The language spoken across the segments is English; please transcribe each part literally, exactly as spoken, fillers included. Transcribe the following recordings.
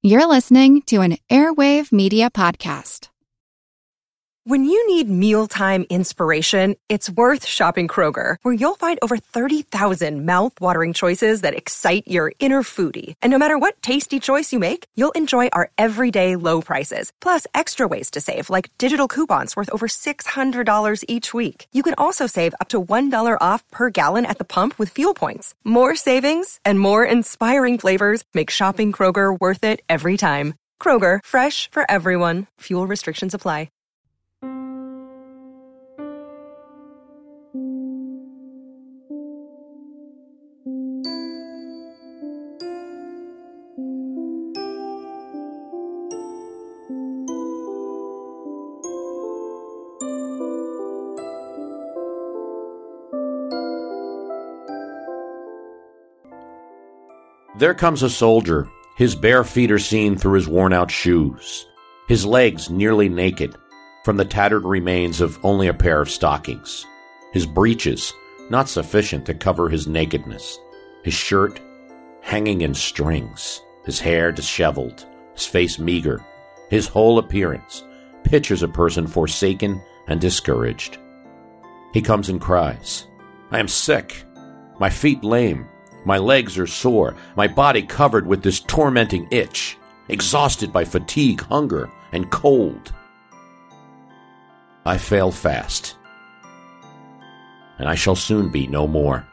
You're listening to an Airwave Media Podcast. When you need mealtime inspiration, it's worth shopping Kroger, where you'll find over thirty thousand mouth-watering choices that excite your inner foodie. And no matter what tasty choice you make, you'll enjoy our everyday low prices, plus extra ways to save, like digital coupons worth over six hundred dollars each week. You can also save up to one dollar off per gallon at the pump with fuel points. More savings and more inspiring flavors make shopping Kroger worth it every time. Kroger, fresh for everyone. Fuel restrictions apply. There comes a soldier. His bare feet are seen through his worn-out shoes, his legs nearly naked from the tattered remains of only a pair of stockings, his breeches not sufficient to cover his nakedness, his shirt hanging in strings, his hair disheveled, his face meager, his whole appearance pictures a person forsaken and discouraged. He comes and cries, "I am sick, my feet lame, my legs are sore, my body covered with this tormenting itch, exhausted by fatigue, hunger, and cold. I fail fast, and I shall soon be no more."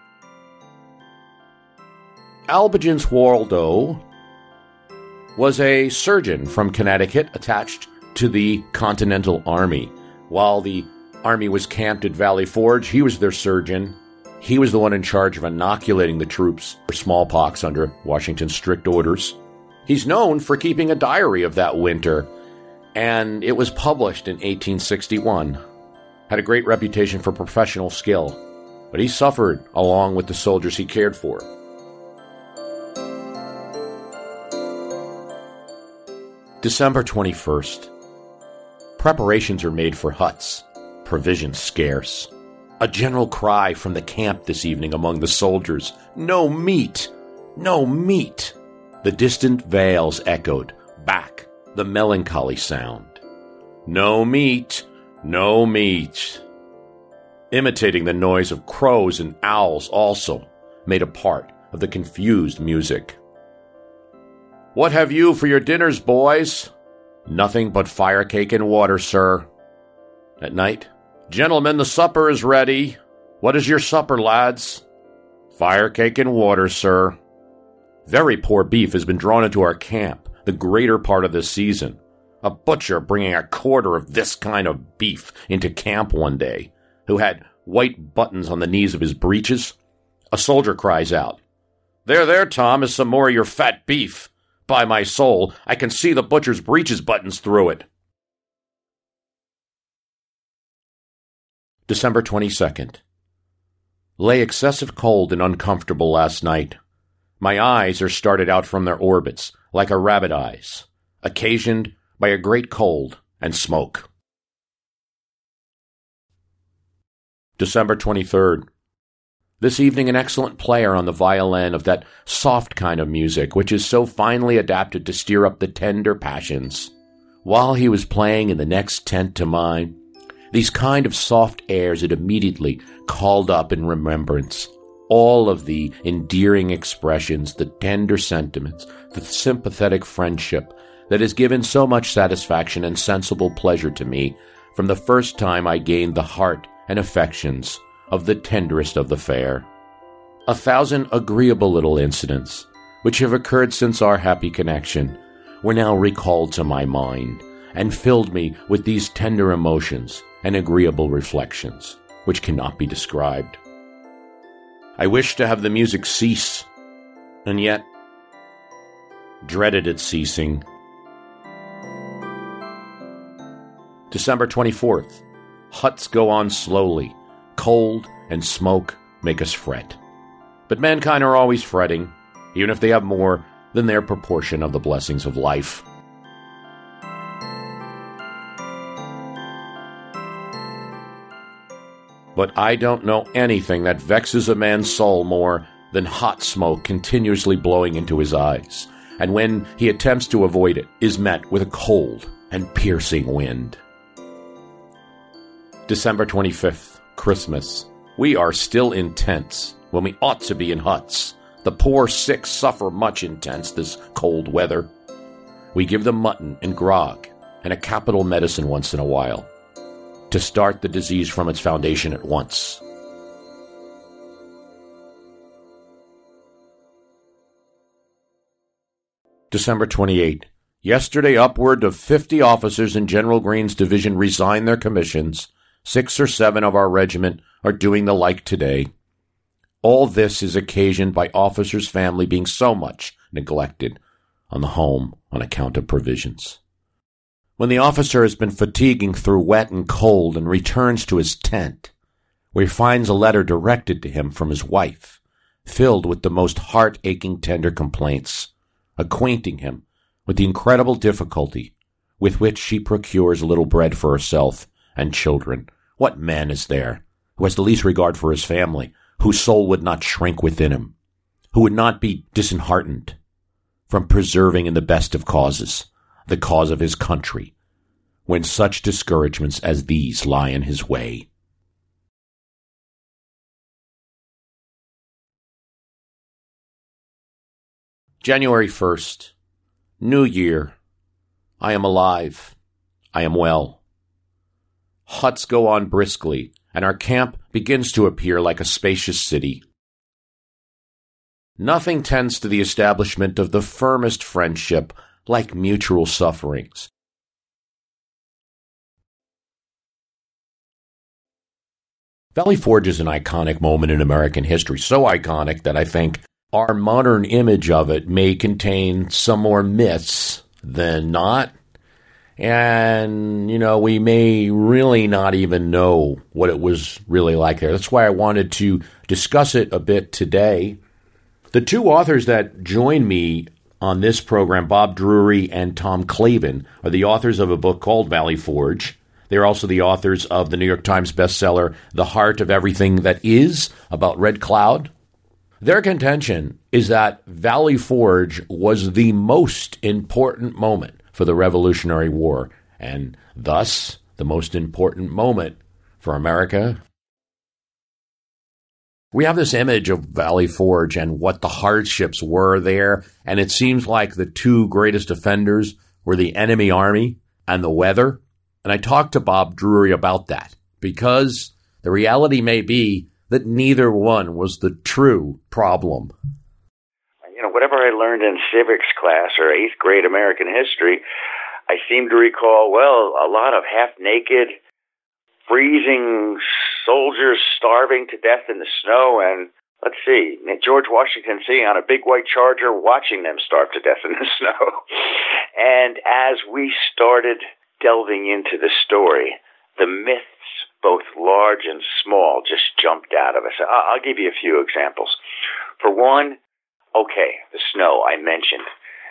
Albigence Waldo was a surgeon from Connecticut attached to the Continental Army. While the Army was camped at Valley Forge, he was their surgeon. He was the one in charge of inoculating the troops for smallpox under Washington's strict orders. He's known for keeping a diary of that winter, and it was published in eighteen sixty-one. Had a great reputation for professional skill, but he suffered along with the soldiers he cared for. December twenty-first. Preparations are made for huts, provisions scarce. A general cry from the camp this evening among the soldiers, "No meat! No meat!" The distant vales echoed back the melancholy sound. "No meat! No meat!" Imitating the noise of crows and owls also made a part of the confused music. "What have you for your dinners, boys?" "Nothing but fire cake and water, sir." At night, "Gentlemen, the supper is ready. What is your supper, lads?" "Fire cake and water, sir." Very poor beef has been drawn into our camp the greater part of this season. A butcher bringing a quarter of this kind of beef into camp one day, who had white buttons on the knees of his breeches. A soldier cries out, "There, there, Tom, is some more of your fat beef. By my soul, I can see the butcher's breeches buttons through it." December twenty-second. Lay excessive cold and uncomfortable last night. My eyes are started out from their orbits, like a rabbit eyes, occasioned by a great cold and smoke. December twenty-third. This evening an excellent player on the violin of that soft kind of music which is so finely adapted to stir up the tender passions. While he was playing in the next tent to mine, these kind of soft airs it immediately called up in remembrance all of the endearing expressions, the tender sentiments, the sympathetic friendship that has given so much satisfaction and sensible pleasure to me from the first time I gained the heart and affections of the tenderest of the fair. A thousand agreeable little incidents, which have occurred since our happy connection, were now recalled to my mind, and filled me with these tender emotions and agreeable reflections, which cannot be described. I wished to have the music cease, and yet dreaded its ceasing. December twenty-fourth. Huts go on slowly. Cold and smoke make us fret. But mankind are always fretting, even if they have more than their proportion of the blessings of life. But I don't know anything that vexes a man's soul more than hot smoke continuously blowing into his eyes, and when he attempts to avoid it, is met with a cold and piercing wind. December twenty-fifth, Christmas. We are still in tents when we ought to be in huts. The poor sick suffer much in tents this cold weather. We give them mutton and grog and a capital medicine once in a while to start the disease from its foundation at once. December twenty-eighth. Yesterday, upward of fifty officers in General Greene's division resigned their commissions. Six or seven of our regiment are doing the like today. All this is occasioned by officers' family being so much neglected on the home on account of provisions. When the officer has been fatiguing through wet and cold and returns to his tent, where he finds a letter directed to him from his wife, filled with the most heart-aching tender complaints, acquainting him with the incredible difficulty with which she procures a little bread for herself and children. What man is there who has the least regard for his family, whose soul would not shrink within him, who would not be disheartened from preserving in the best of causes the cause of his country, when such discouragements as these lie in his way? January first. New Year. I am alive. I am well. Huts go on briskly, and our camp begins to appear like a spacious city. Nothing tends to the establishment of the firmest friendship like mutual sufferings. Valley Forge is an iconic moment in American history, so iconic that I think our modern image of it may contain some more myths than not. And, you know, we may really not even know what it was really like there. That's why I wanted to discuss it a bit today. The two authors that join me on this program, Bob Drury and Tom Clavin, are the authors of a book called Valley Forge. They're also the authors of the New York Times bestseller, The Heart of Everything That Is, about Red Cloud. Their contention is that Valley Forge was the most important moment for the Revolutionary War, and thus the most important moment for America. We have this image of Valley Forge and what the hardships were there, and it seems like the two greatest offenders were the enemy army and the weather. And I talked to Bob Drury about that, because the reality may be that neither one was the true problem. You know, whatever I learned in civics class or eighth grade American history, I seem to recall, well, a lot of half-naked, freezing soldiers starving to death in the snow, and let's see, George Washington sitting on a big white charger watching them starve to death in the snow. And as we started delving into the story, the myths, both large and small, just jumped out of us. I'll give you a few examples. For one, okay, the snow I mentioned.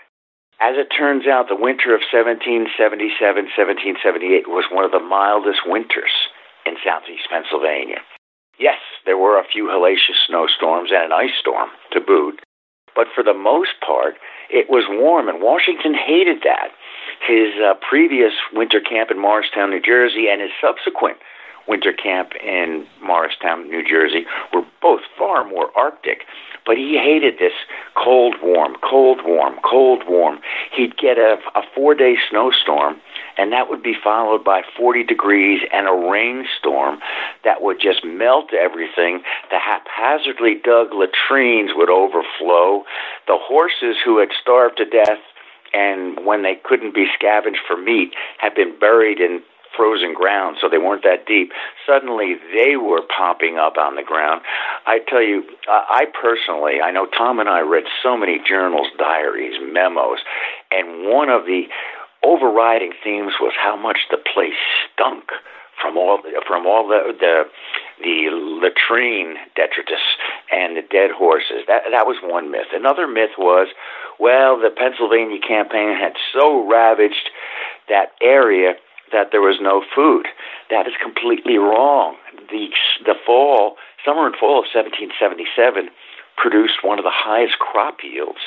As it turns out, the winter of seventeen seventy-seven seventeen seventy-eight was one of the mildest winters in southeast Pennsylvania. Yes, there were a few hellacious snowstorms and an ice storm to boot, but for the most part, it was warm, and Washington hated that. His uh, previous winter camp in Morristown, New Jersey, and his subsequent winter camp in Morristown, New Jersey, were both far more Arctic. But he hated this cold, warm, cold, warm, cold, warm. He'd get a, a four-day snowstorm, and that would be followed by forty degrees and a rainstorm that would just melt everything. The haphazardly dug latrines would overflow. The horses who had starved to death and when they couldn't be scavenged for meat had been buried in frozen ground, so they weren't that deep. Suddenly, they were popping up on the ground. I tell you, I personally, I know Tom and I read so many journals, diaries, memos, and one of the overriding themes was how much the place stunk from all from all the the, the latrine detritus and the dead horses. That that was one myth. Another myth was, well, the Pennsylvania campaign had so ravaged that area that there was no food. That is completely wrong. The the fall, summer and fall of seventeen seventy-seven produced one of the highest crop yields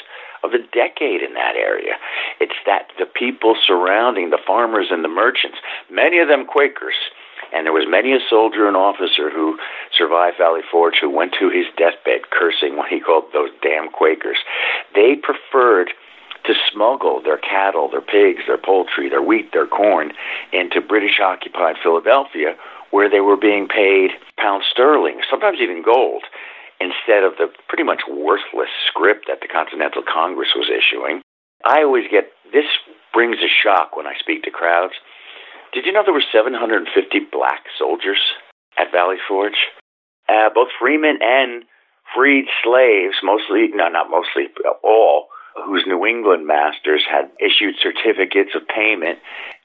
of the decade in that area. It's that the people surrounding the farmers and the merchants, many of them Quakers, and there was many a soldier and officer who survived Valley Forge who went to his deathbed cursing what he called those damn Quakers. They preferred to smuggle their cattle, their pigs, their poultry, their wheat, their corn into British-occupied Philadelphia, where they were being paid pounds sterling, sometimes even gold, instead of the pretty much worthless script that the Continental Congress was issuing. I always get, this brings a shock when I speak to crowds. Did you know there were seven hundred fifty black soldiers at Valley Forge? Uh, both freemen and freed slaves, mostly, no, not mostly, all, whose New England masters had issued certificates of payment.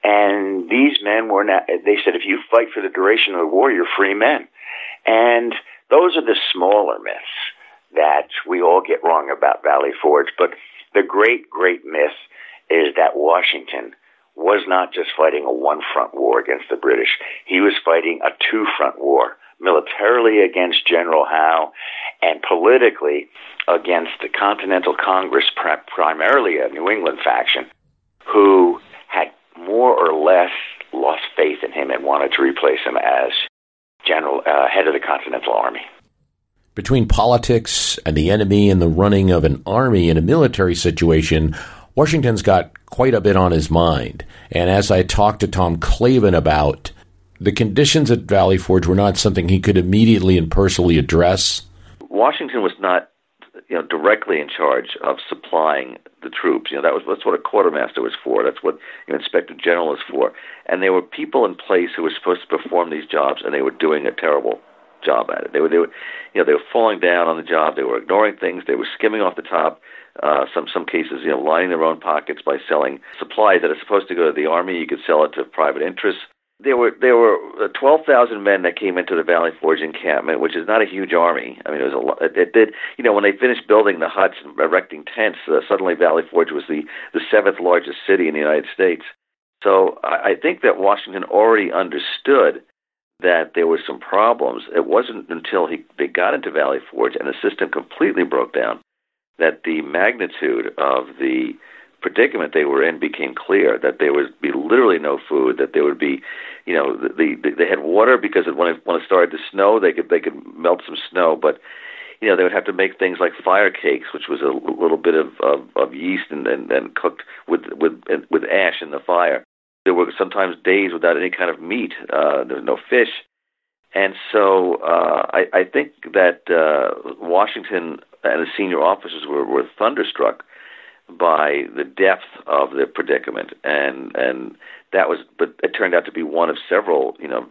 And these men were not, they said, if you fight for the duration of the war, you're free men. And those are the smaller myths that we all get wrong about Valley Forge. But the great, great myth is that Washington was not just fighting a one-front war against the British. He was fighting a two-front war, militarily against General Howe and politically against the Continental Congress, primarily a New England faction, who had more or less lost faith in him and wanted to replace him as general uh, head of the Continental Army. Between politics and the enemy and the running of an army in a military situation, Washington's got quite a bit on his mind. And as I talked to Tom Clavin about, the conditions at Valley Forge were not something he could immediately and personally address. Washington was not, you know, directly in charge of supplying the troops. You know, that was that's what a quartermaster was for. That's what an inspector general is for. And there were people in place who were supposed to perform these jobs, and they were doing a terrible job at it. They were, they were, you know, they were falling down on the job. They were ignoring things. They were skimming off the top. Uh, some some cases, you know, lining their own pockets by selling supplies that are supposed to go to the army. You could sell it to private interests. There were there were twelve thousand men that came into the Valley Forge encampment, which is not a huge army. I mean, it was a lot. It, it did, you know, when they finished building the huts and erecting tents, uh, suddenly Valley Forge was the the seventh largest city in the United States. So I, I think that Washington already understood that there were some problems. It wasn't until he they got into Valley Forge and the system completely broke down that the magnitude of the predicament they were in became clear, that there would be literally no food, that there would be, you know, the, the, they had water because when it, when it started to snow, they could they could melt some snow, but, you know, they would have to make things like fire cakes, which was a little bit of, of, of yeast and, and, and cooked with, with, with ash in the fire. There were sometimes days without any kind of meat. Uh, there was no fish. And so uh, I, I think that uh, Washington and the senior officers were, were thunderstruck by the depth of the predicament, and and that was, but it turned out to be one of several, you know,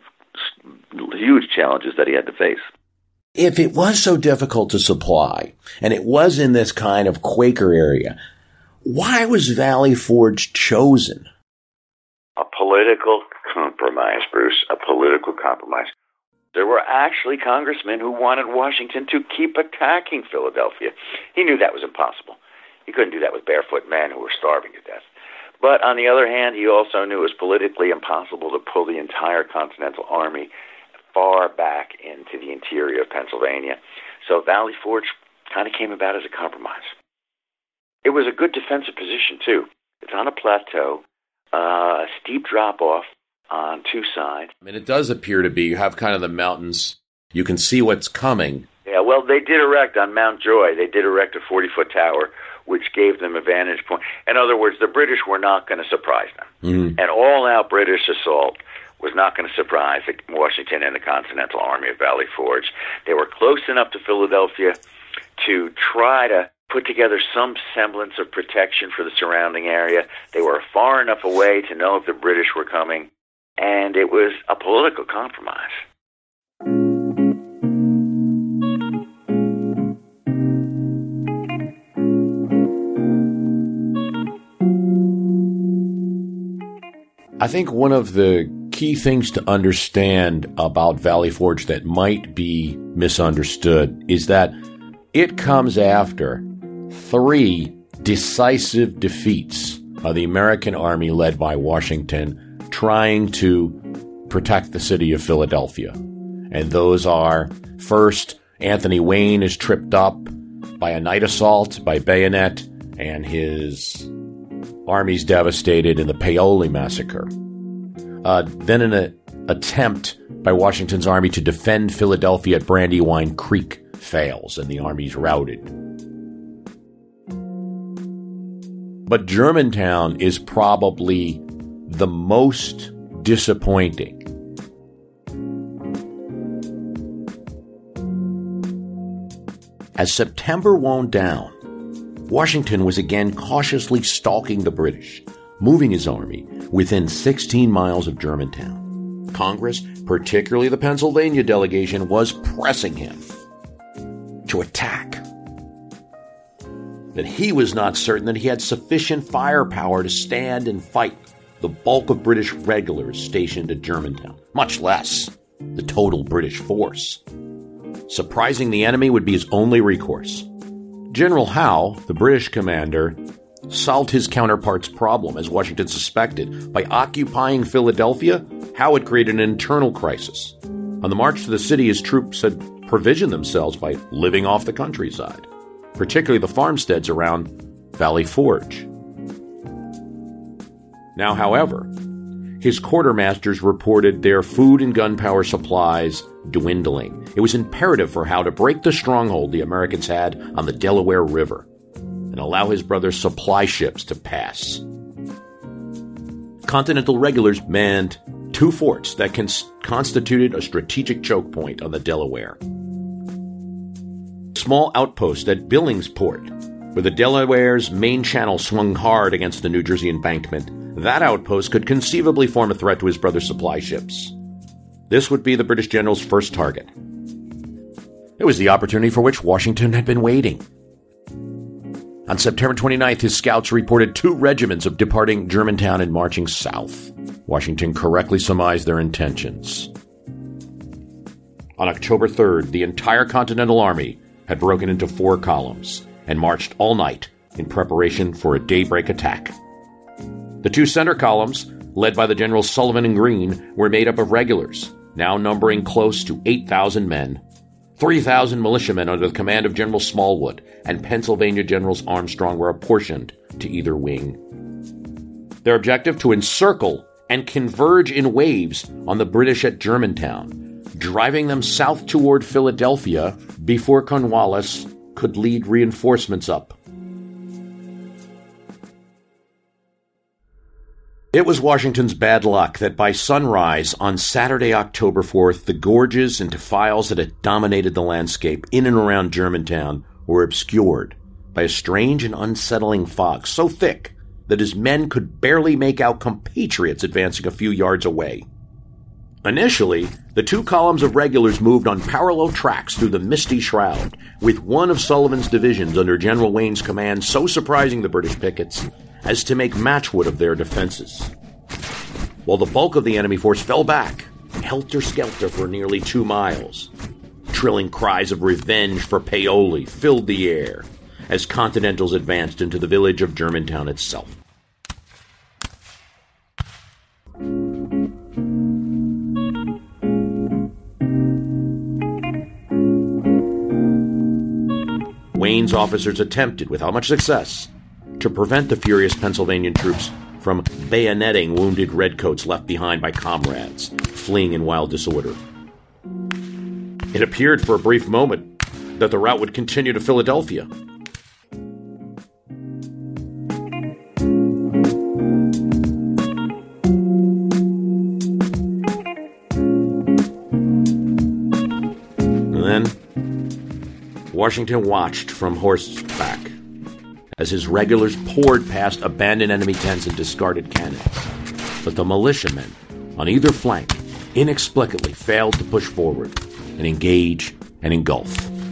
huge challenges that he had to face. If it was so difficult to supply, and it was in this kind of Quaker area, why was Valley Forge chosen? A political compromise, Bruce, a political compromise. There were actually congressmen who wanted Washington to keep attacking Philadelphia. He knew that was impossible. He couldn't do that with barefoot men who were starving to death. But on the other hand, he also knew it was politically impossible to pull the entire Continental Army far back into the interior of Pennsylvania. So Valley Forge kind of came about as a compromise. It was a good defensive position, too. It's on a plateau, uh, a steep drop-off on two sides. I mean, it does appear to be. You have kind of the mountains. You can see what's coming. Yeah, well, they did erect on Mount Joy. They did erect a forty-foot tower, which gave them a vantage point. In other words, the British were not going to surprise them. Mm-hmm. An all-out British assault was not going to surprise Washington and the Continental Army of Valley Forge. They were close enough to Philadelphia to try to put together some semblance of protection for the surrounding area. They were far enough away to know if the British were coming, and it was a political compromise. I think one of the key things to understand about Valley Forge that might be misunderstood is that it comes after three decisive defeats of the American army led by Washington trying to protect the city of Philadelphia. And those are, first, Anthony Wayne is tripped up by a night assault, by bayonet, and his armies devastated in the Paoli massacre. Uh, then an attempt by Washington's army to defend Philadelphia at Brandywine Creek fails, and the army's routed. But Germantown is probably the most disappointing. As September wound down, Washington was again cautiously stalking the British, moving his army within sixteen miles of Germantown. Congress, particularly the Pennsylvania delegation, was pressing him to attack. But he was not certain that he had sufficient firepower to stand and fight the bulk of British regulars stationed at Germantown, much less the total British force. Surprising the enemy would be his only recourse. General Howe, the British commander, solved his counterpart's problem, as Washington suspected. By occupying Philadelphia, Howe had created an internal crisis. On the march to the city, his troops had provisioned themselves by living off the countryside, particularly the farmsteads around Valley Forge. Now, however, his quartermasters reported their food and gunpowder supplies dwindling. It was imperative for Howe to break the stronghold the Americans had on the Delaware River and allow his brother's supply ships to pass. Continental regulars manned two forts that cons- constituted a strategic choke point on the Delaware. A small outpost at Billingsport, where the Delaware's main channel swung hard against the New Jersey embankment. That outpost could conceivably form a threat to his brother's supply ships. This would be the British general's first target. It was the opportunity for which Washington had been waiting. On September twenty-ninth, his scouts reported two regiments of departing Germantown and marching south. Washington correctly surmised their intentions. On October third, the entire Continental Army had broken into four columns and marched all night in preparation for a daybreak attack. The two center columns, led by the Generals Sullivan and Greene, were made up of regulars, now numbering close to eight thousand men. three thousand militiamen under the command of General Smallwood and Pennsylvania Generals Armstrong were apportioned to either wing. Their objective: to encircle and converge in waves on the British at Germantown, driving them south toward Philadelphia before Cornwallis could lead reinforcements up. It was Washington's bad luck that by sunrise on Saturday, October fourth, the gorges and defiles that had dominated the landscape in and around Germantown were obscured by a strange and unsettling fog so thick that his men could barely make out compatriots advancing a few yards away. Initially, the two columns of regulars moved on parallel tracks through the misty shroud, with one of Sullivan's divisions under General Wayne's command so surprising the British pickets as to make matchwood of their defenses, while the bulk of the enemy force fell back, helter-skelter for nearly two miles. Trilling cries of revenge for Paoli filled the air as Continentals advanced into the village of Germantown itself. Wayne's officers attempted, without much success, to prevent the furious Pennsylvania troops from bayoneting wounded redcoats left behind by comrades, fleeing in wild disorder. It appeared for a brief moment that the route would continue to Philadelphia. And then Washington watched from horseback as his regulars poured past abandoned enemy tents and discarded cannons. But the militiamen on either flank inexplicably failed to push forward and engage and engulf.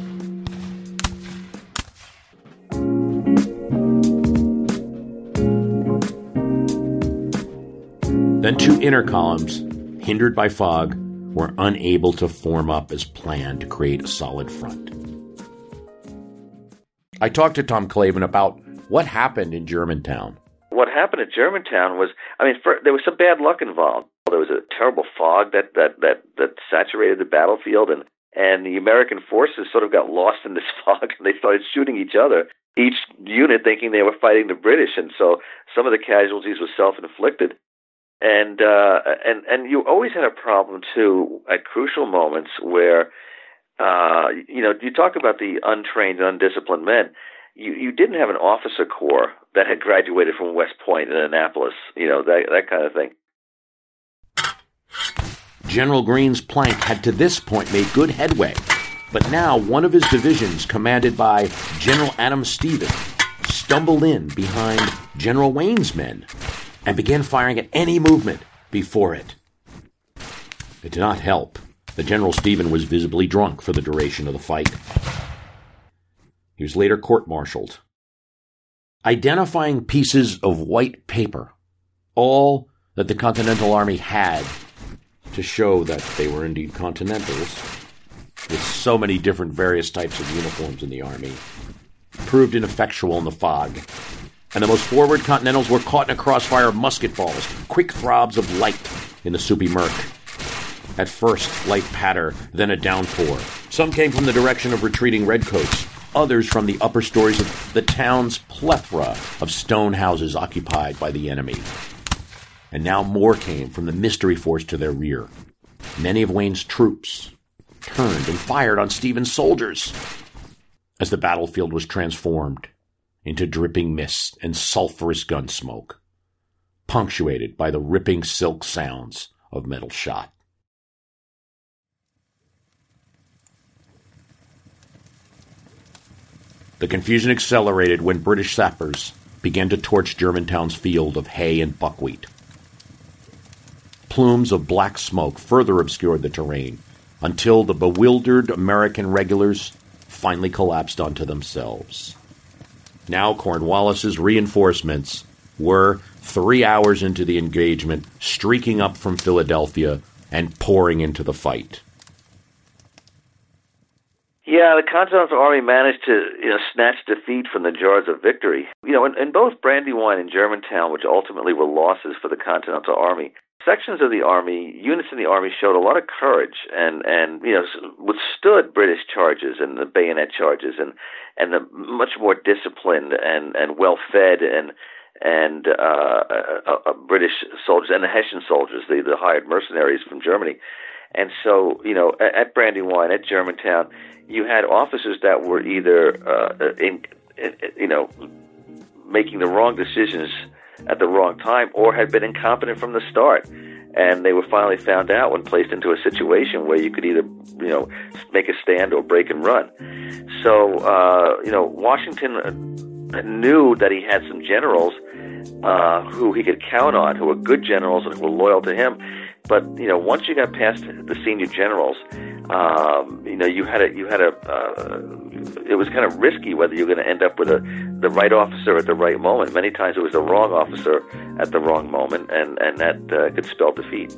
Then two inner columns, hindered by fog, were unable to form up as planned to create a solid front. I talked to Tom Clavin about what happened in Germantown. What happened at Germantown was, I mean, for, there was some bad luck involved. There was a terrible fog that, that, that, that saturated the battlefield, and, And the American forces sort of got lost in this fog, and they started shooting each other, each unit thinking they were fighting the British. And so some of the casualties were self-inflicted. And uh, and and you always had a problem, too, at crucial moments where, uh, you know, you talk about the untrained, undisciplined men. You, you didn't have an officer corps that had graduated from West Point and Annapolis, you know, that that kind of thing. General Greene's plank had to this point made good headway, but now one of his divisions, commanded by General Adam Stephen, stumbled in behind General Wayne's men and began firing at any movement before it. It did not help that General Stephen was visibly drunk for the duration of the fight. He was later court-martialed. Identifying pieces of white paper, all that the Continental Army had to show that they were indeed Continentals, with so many different various types of uniforms in the Army, proved ineffectual in the fog, and the most forward Continentals were caught in a crossfire of musket balls, quick throbs of light in the soupy murk. At first, light patter, then a downpour. Some came from the direction of retreating redcoats, others from the upper stories of the town's plethora of stone houses occupied by the enemy. And now more came from the mystery force to their rear. Many of Wayne's troops turned and fired on Stephen's soldiers as the battlefield was transformed into dripping mist and sulphurous gun smoke, punctuated by the ripping silk sounds of metal shot. The confusion accelerated when British sappers began to torch Germantown's field of hay and buckwheat. Plumes of black smoke further obscured the terrain until the bewildered American regulars finally collapsed onto themselves. Now Cornwallis's reinforcements were, three hours into the engagement, streaking up from Philadelphia and pouring into the fight. Yeah, the Continental Army managed to, you know, snatch defeat from the jaws of victory. You know, in, in both Brandywine and Germantown, which ultimately were losses for the Continental Army, sections of the Army, units in the Army showed a lot of courage and, and you know, withstood British charges and the bayonet charges and, and the much more disciplined and, and well-fed and and uh, uh, uh, British soldiers and the Hessian soldiers, the, the hired mercenaries from Germany. And so, you know, at, at Brandywine, at Germantown, you had officers that were either, uh, in, in, you know, making the wrong decisions at the wrong time or had been incompetent from the start. And they were finally found out when placed into a situation where you could either, you know, make a stand or break and run. So, uh, you know, Washington knew that he had some generals uh, who he could count on, who were good generals and who were loyal to him. But, you know, once you got past the senior generals, um, you know, you had a, you had a, uh, it was kind of risky whether you're going to end up with a, the right officer at the right moment. Many times it was the wrong officer at the wrong moment, and, and that uh, could spell defeat.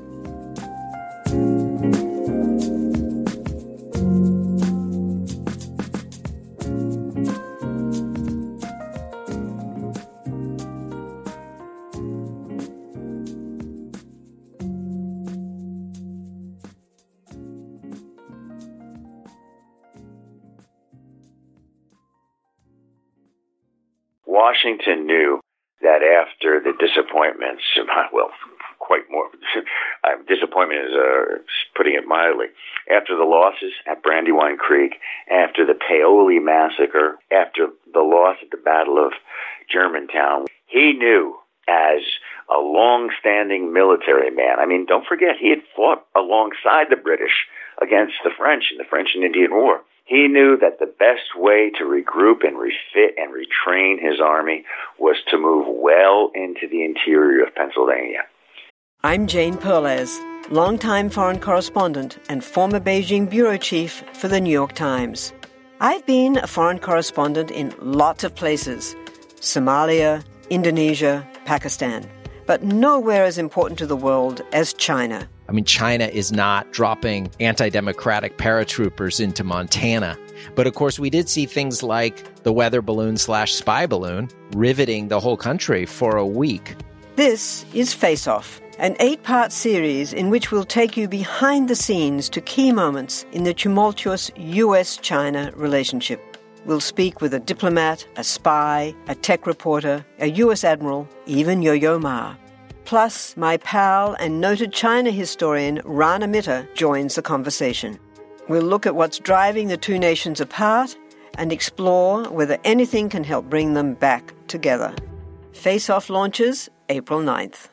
Washington knew that after the disappointments, well, quite more, disappointment is uh, putting it mildly, after the losses at Brandywine Creek, after the Paoli massacre, after the loss at the Battle of Germantown, he knew as a long-standing military man, I mean, don't forget, he had fought alongside the British against the French in the French and Indian War. He knew that the best way to regroup and refit and retrain his army was to move well into the interior of Pennsylvania. I'm Jane Perlez, longtime foreign correspondent and former Beijing bureau chief for the New York Times. I've been a foreign correspondent in lots of places: Somalia, Indonesia, Pakistan, but nowhere as important to the world as China. I mean, China is not dropping anti-democratic paratroopers into Montana. But of course, we did see things like the weather balloon slash spy balloon riveting the whole country for a week. This is Face Off, an eight-part series in which we'll take you behind the scenes to key moments in the tumultuous U S China relationship. We'll speak with a diplomat, a spy, a tech reporter, a U S admiral, even Yo-Yo Ma. Plus, my pal and noted China historian Rana Mitter joins the conversation. We'll look at what's driving the two nations apart and explore whether anything can help bring them back together. Face Off launches April ninth.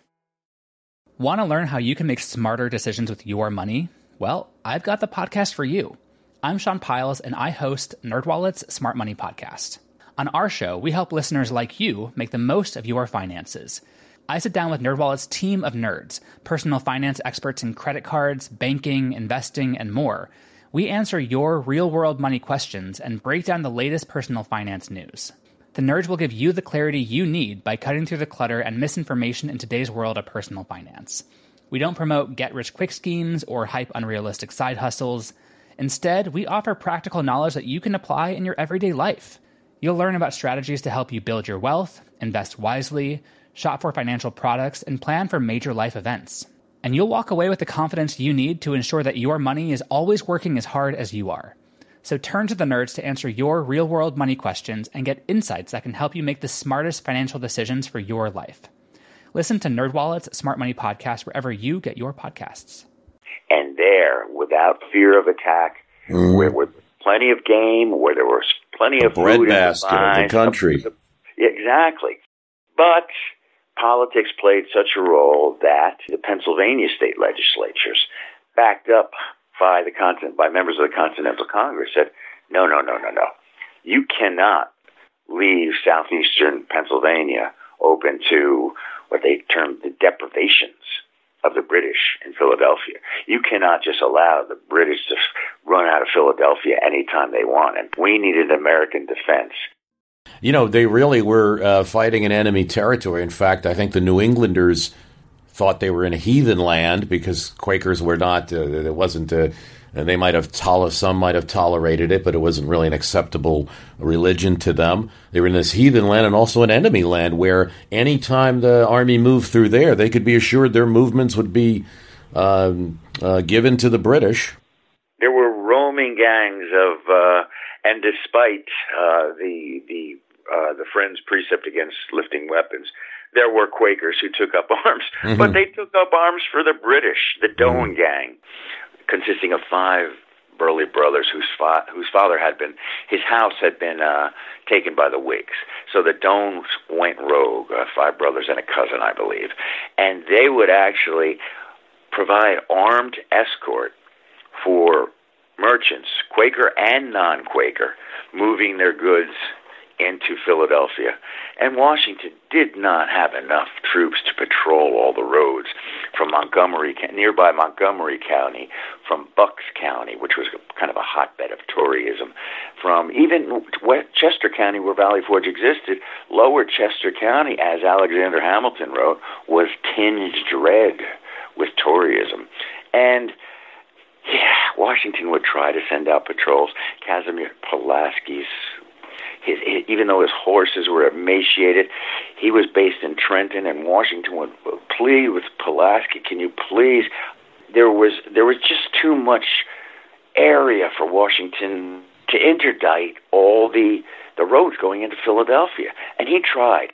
Want to learn how you can make smarter decisions with your money? Well, I've got the podcast for you. I'm Sean Piles, and I host NerdWallet's Smart Money Podcast. On our show, we help listeners like you make the most of your finances. I sit down with NerdWallet's team of nerds, personal finance experts in credit cards, banking, investing, and more. We answer your real-world money questions and break down the latest personal finance news. The nerds will give you the clarity you need by cutting through the clutter and misinformation in today's world of personal finance. We don't promote get-rich-quick schemes or hype unrealistic side hustles. Instead, we offer practical knowledge that you can apply in your everyday life. You'll learn about strategies to help you build your wealth, invest wisely, shop for financial products, and plan for major life events. And you'll walk away with the confidence you need to ensure that your money is always working as hard as you are. So turn to the nerds to answer your real-world money questions and get insights that can help you make the smartest financial decisions for your life. Listen to NerdWallet's Smart Money Podcast wherever you get your podcasts. And there, without fear of attack, mm. where with plenty of game, where there was plenty of bread food basket of the country. The, exactly. But politics played such a role that the Pennsylvania state legislatures, backed up by the continent, by members of the Continental Congress, said, no, no, no, no, no. You cannot leave southeastern Pennsylvania open to what they termed the deprivations of the British in Philadelphia. You cannot just allow the British to run out of Philadelphia anytime they want. And we needed American defense. You know, they really were uh, fighting in enemy territory. In fact, I think the New Englanders thought they were in a heathen land because Quakers were not, uh, it wasn't, uh, they might have, tol- some might have tolerated it, but it wasn't really an acceptable religion to them. They were in this heathen land and also an enemy land where any time the army moved through there, they could be assured their movements would be um, uh, given to the British. There were roaming gangs of, uh, and despite uh, the, the, uh, the Friends' precept against lifting weapons, there were Quakers who took up arms, mm-hmm. but they took up arms for the British, the Doane mm-hmm. gang, consisting of five Burley brothers whose, fa- whose father had been, his house had been uh, taken by the Whigs. So the Doanes went rogue, uh, five brothers and a cousin, I believe, and they would actually provide armed escort for merchants, Quaker and non-Quaker, moving their goods into Philadelphia. And Washington did not have enough troops to patrol all the roads from Montgomery, nearby Montgomery County, from Bucks County, which was kind of a hotbed of Toryism, from even Chester County, where Valley Forge existed. Lower Chester County, as Alexander Hamilton wrote, was tinged red with Toryism. And yeah, Washington would try to send out patrols. Casimir Pulaski's His, his, even though his horses were emaciated, he was based in Trenton, and Washington would, would plead with Pulaski, can you please? There was there was just too much area for Washington to interdict all the, the roads going into Philadelphia, and he tried.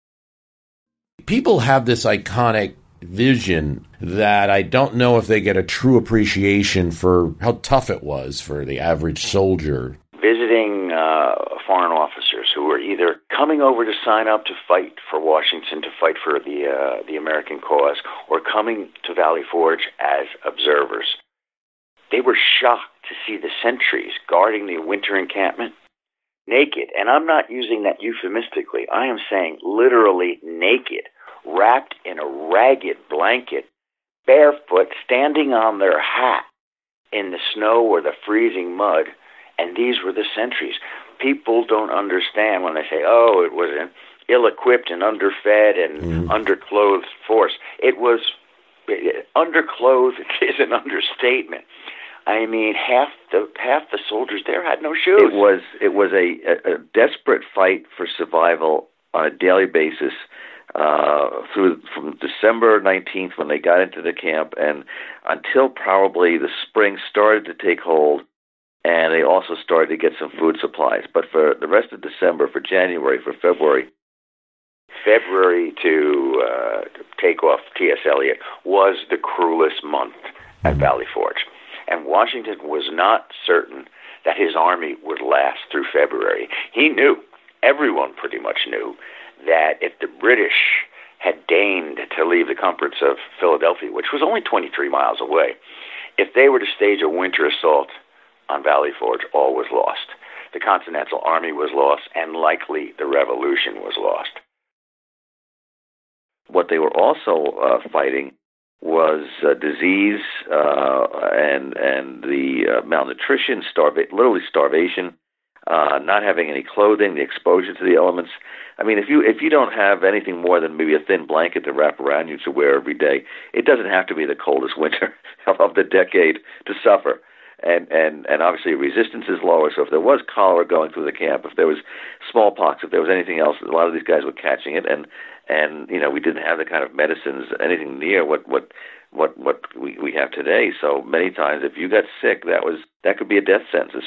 People have this iconic vision that I don't know if they get a true appreciation for how tough it was for the average soldier. Visiting uh, foreign officers who were either coming over to sign up to fight for Washington, to fight for the uh, the American cause, or coming to Valley Forge as observers. They were shocked to see the sentries guarding the winter encampment naked, and I'm not using that euphemistically. I am saying literally naked, wrapped in a ragged blanket, barefoot, standing on their hat in the snow or the freezing mud. And these were the sentries. People don't understand when they say, oh, it was an ill-equipped and underfed and mm. underclothed force. It was, underclothed is an understatement. I mean, half the half the soldiers there had no shoes. It was it was a, a, a desperate fight for survival on a daily basis. uh, through from December nineteenth when they got into the camp and until probably the spring started to take hold, and they also started to get some food supplies. But for the rest of December, for January, for February, February to uh, take off T S. Eliot was the cruelest month at Valley Forge. And Washington was not certain that his army would last through February. He knew, everyone pretty much knew, that if the British had deigned to leave the comforts of Philadelphia, which was only twenty-three miles away, if they were to stage a winter assault on Valley Forge, all was lost. The Continental Army was lost, and likely the Revolution was lost. What they were also uh, fighting was uh, disease uh, and and the uh, malnutrition, starva- literally starvation, uh, not having any clothing, the exposure to the elements. I mean, if you if you don't have anything more than maybe a thin blanket to wrap around you to wear every day, it doesn't have to be the coldest winter of the decade to suffer. And, and and obviously resistance is lower, so if there was cholera going through the camp, if there was smallpox, if there was anything else, a lot of these guys were catching it, and, and you know, we didn't have the kind of medicines, anything near what, what, what, what we, we have today. So many times if you got sick, that was that could be a death sentence.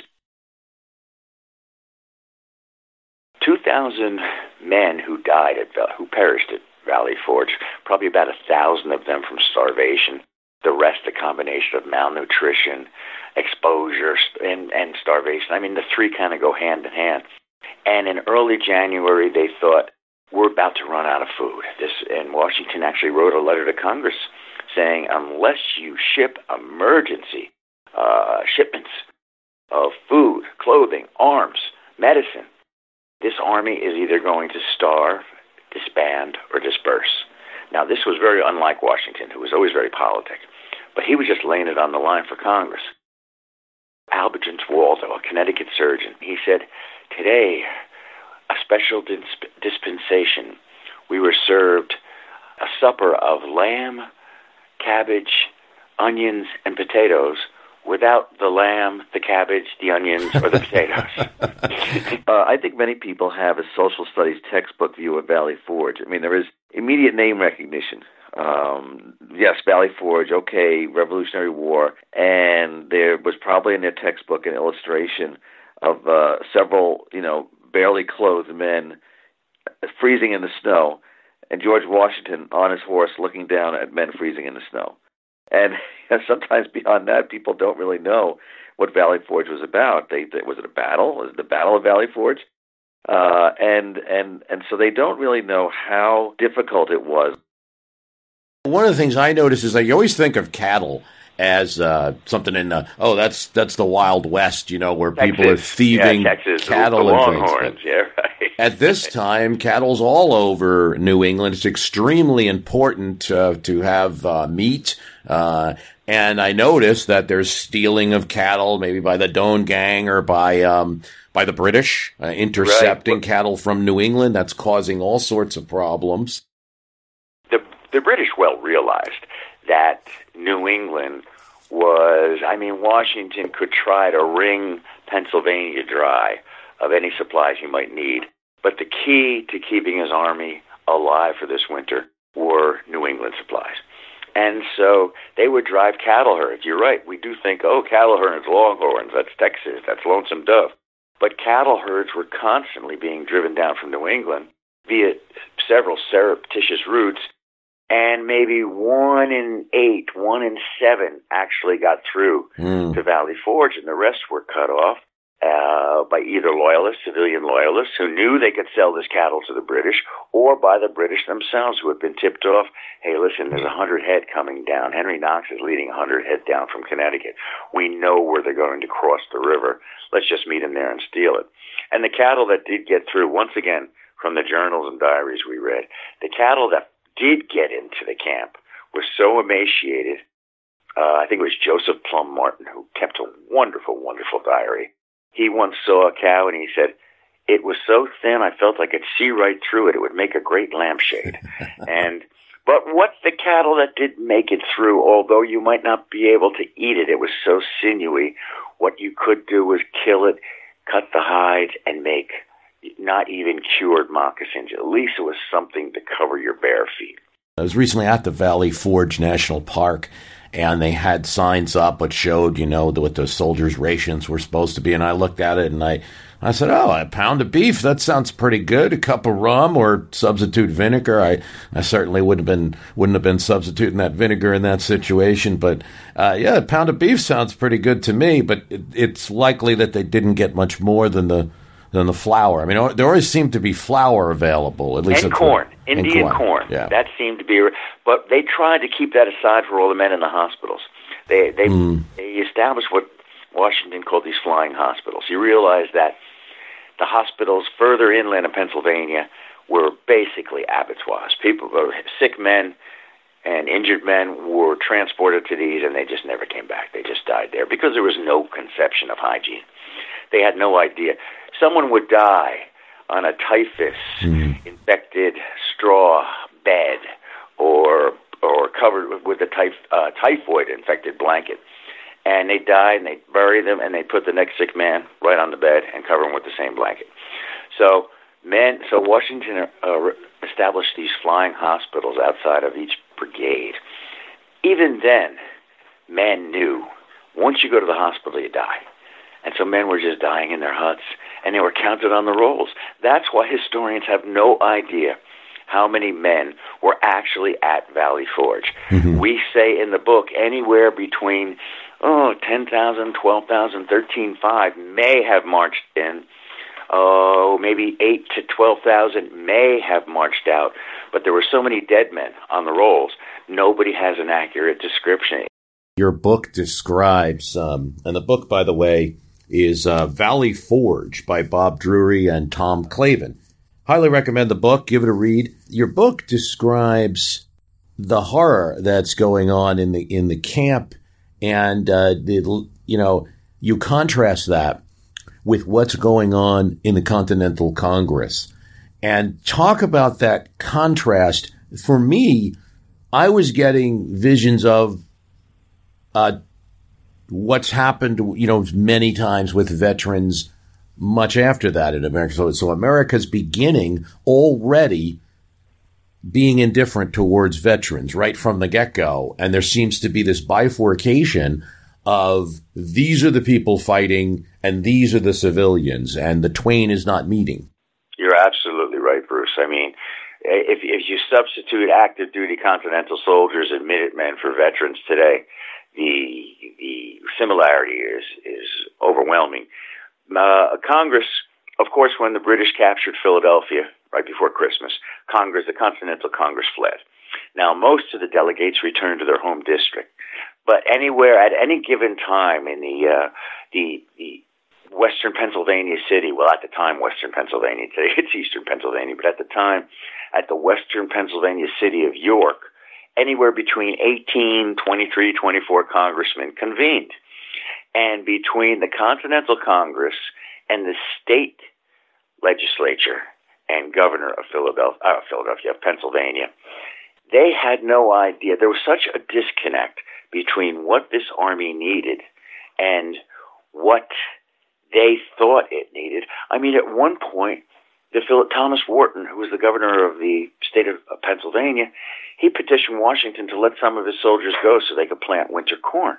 two thousand men who died, at who perished at Valley Forge, probably about one thousand of them from starvation. The rest a combination of malnutrition, exposure, and, and starvation. I mean, the three kind of go hand in hand. And in early January, they thought, we're about to run out of food. This, and Washington actually wrote a letter to Congress saying, unless you ship emergency uh, shipments of food, clothing, arms, medicine, this army is either going to starve, disband, or disperse. Now, this was very unlike Washington, who was always very politic, but he was just laying it on the line for Congress. Albert Waldo, a Connecticut surgeon, he said, today, a special disp- dispensation, we were served a supper of lamb, cabbage, onions, and potatoes without the lamb, the cabbage, the onions, or the potatoes. uh, I think many people have a social studies textbook view of Valley Forge. I mean, there is immediate name recognition. Um, yes, Valley Forge, okay, Revolutionary War, and there was probably in their textbook an illustration of uh, several, you know, barely clothed men freezing in the snow, and George Washington on his horse looking down at men freezing in the snow. And sometimes beyond that, people don't really know what Valley Forge was about. They, they was it a battle? Was it the Battle of Valley Forge? Uh, and and and so they don't really know how difficult it was. One of the things I notice is that you always think of cattle as uh, something in the, oh, that's that's the Wild West, you know, where Texas, people are thieving yeah, Texas, cattle the and Longhorns, things. yeah, right. At this time, cattle's all over New England. It's extremely important uh, to have uh, meat. Uh, and I noticed that there's stealing of cattle, maybe by the Doane Gang or by um, by the British, uh, intercepting right. cattle from New England. That's causing all sorts of problems. The the British well realized that New England was, I mean, Washington could try to wring Pennsylvania dry of any supplies he might need. But the key to keeping his army alive for this winter were New England supplies. And so they would drive cattle herds. You're right. We do think, oh, cattle herds, Longhorns, that's Texas, that's Lonesome Dove. But cattle herds were constantly being driven down from New England via several surreptitious routes. And maybe one in eight, one in seven actually got through mm. to Valley Forge, and the rest were cut off uh, by either loyalists, civilian loyalists, who knew they could sell this cattle to the British, or by the British themselves, who had been tipped off, hey, listen, there's a hundred head coming down. Henry Knox is leading a hundred head down from Connecticut. We know where they're going to cross the river. Let's just meet them there and steal it. And the cattle that did get through, once again, from the journals and diaries we read, the cattle that did get into the camp were so emaciated. Uh, I think it was Joseph Plum Martin who kept a wonderful, wonderful diary. He once saw a cow and he said, it was so thin I felt I could see right through it. It would make a great lampshade. and But what the cattle that did make it through, although you might not be able to eat it, it was so sinewy, what you could do was kill it, cut the hide, and make not even cured moccasins. At least it was something to cover your bare feet. I was recently at the Valley Forge National Park, and they had signs up which showed, you know, what the soldiers' rations were supposed to be. And I looked at it and I, I said, oh, a pound of beef, that sounds pretty good. A cup of rum or substitute vinegar. I, I certainly wouldn't have been wouldn't have been substituting that vinegar in that situation. But uh, yeah, a pound of beef sounds pretty good to me. But it, it's likely that they didn't get much more than the than the flour. I mean, there always seemed to be flour available, at least and at corn, the, Indian and corn. corn. Yeah. That seemed to be, but they tried to keep that aside for all the men in the hospitals. They they, mm. they established what Washington called these flying hospitals. You realize that the hospitals further inland in Pennsylvania were basically abattoirs. People, sick men and injured men were transported to these, and they just never came back. They just died there because there was no conception of hygiene. They had no idea. Someone would die on a typhus-infected mm. straw bed or or covered with a typh, uh, typhoid-infected blanket. And they died, and they bury them, and they put the next sick man right on the bed and cover him with the same blanket. So men, so Washington uh, established these flying hospitals outside of each brigade. Even then, men knew once you go to the hospital, you die. And so men were just dying in their huts, and they were counted on the rolls. That's why historians have no idea how many men were actually at Valley Forge. Mm-hmm. We say in the book anywhere between, oh, ten thousand, twelve thousand, thirteen thousand five may have marched in. Oh, maybe eight to twelve thousand may have marched out. But there were so many dead men on the rolls, nobody has an accurate description. Your book describes, um, and the book, by the way, is uh, Valley Forge by Bob Drury and Tom Clavin. Highly recommend the book. Give it a read. Your book describes the horror that's going on in the in the camp, and uh, the, you know, you contrast that with what's going on in the Continental Congress, and talk about that contrast. For me, I was getting visions of uh, what's happened, you know, many times with veterans. Much after that in America. So, so America's beginning already being indifferent towards veterans right from the get-go. And there seems to be this bifurcation of these are the people fighting and these are the civilians, and the twain is not meeting. You're absolutely right, Bruce. I mean, if, if you substitute active duty Continental soldiers and Minutemen for veterans today, the the similarity is, is overwhelming. Uh, Congress, of course, when the British captured Philadelphia right before Christmas, Congress, the Continental Congress fled. Now, most of the delegates returned to their home district, but anywhere at any given time in the uh, the the Western Pennsylvania city, well, at the time, Western Pennsylvania, today it's Eastern Pennsylvania, but at the time, at the Western Pennsylvania city of York, anywhere between eighteen, twenty-three, twenty-four congressmen convened. And between the Continental Congress and the state legislature and governor of Philadelphia, uh, Philadelphia, of Pennsylvania, they had no idea. There was such a disconnect between what this army needed and what they thought it needed. I mean, at one point, the Thomas Wharton, who was the governor of the state of Pennsylvania, he petitioned Washington to let some of his soldiers go so they could plant winter corn.